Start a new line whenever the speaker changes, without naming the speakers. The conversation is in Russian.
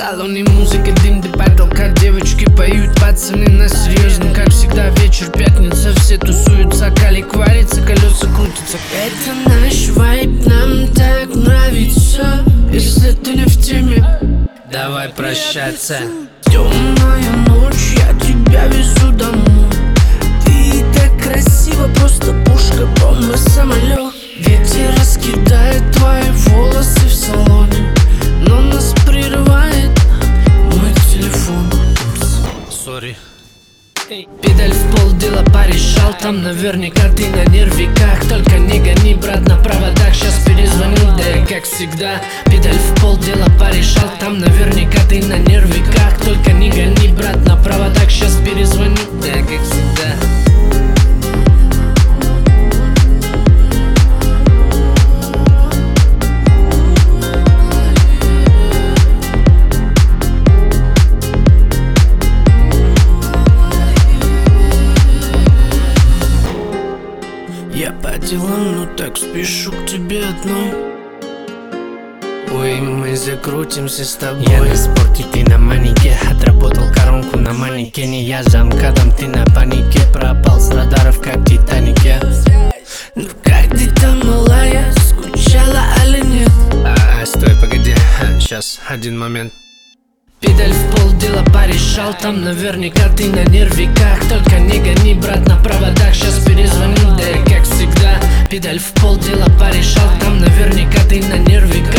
салоне музыка, дым до потолка, девочки поют, пацаны на серьезно. Как всегда вечер, пятница, все тусуются, калик варится, колеса крутятся. Это наш вайб, нам так нравится. Если ты не в теме, давай прощаться. Темная ночь, я тебя везу домой. Ты так красиво, просто пушка, бомба, самолет. Ветер раскидает твои волосы в салоне, но нас прерывает мой телефон. Сори. Педаль в пол, дела порешал, там наверняка ты на нервиках. Только не гони, брат, на проводах, сейчас перезвоню, да как всегда. Педаль в пол, дела порешал, там наверняка ты на нервиках. Только не гони, брат, на проводах, сейчас перезвоню, да как всегда. Я по делам, но так спешу к тебе одной. Ой, мы закрутимся с тобой. Я на спорте, ты на манике. Отработал коронку на манекене. Я за МКАДом, ты на панике. Пропал с радаров, как в Титанике. Ну как ты там, малая, скучала или нет? Стой, погоди, сейчас, один момент. Педаль в пол, дела порешал, там наверняка ты на нервиках. Только не гони, брат, на проводах, сейчас перезвоню, да как всегда. Педаль в пол, дела порешал, там наверняка ты на нервиках.